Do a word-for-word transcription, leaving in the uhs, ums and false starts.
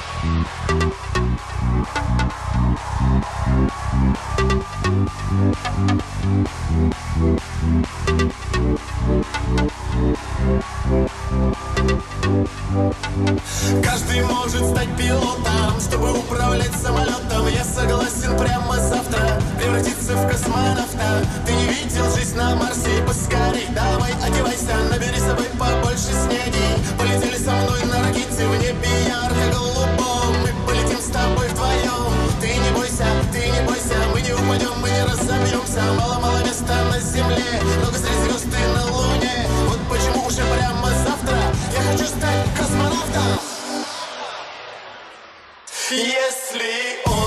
Каждый может стать пилотом, чтобы управлять самолетом. Я согласен прямо завтра превратиться в космонавта. Ты не видел жизнь на Марсе? Поскорей давай одевайся, набери с собой побольше снеди. Полетели со мной на ракете в небе ярко-голубом. Мы полетим с тобой вдвоем. Ты не бойся, ты не бойся, мы не упадем, мы не разобьемся. Мало-мало места на земле, много среди звезд и на луне. Вот почему уже прямо завтра я хочу стать космонавтом. Если он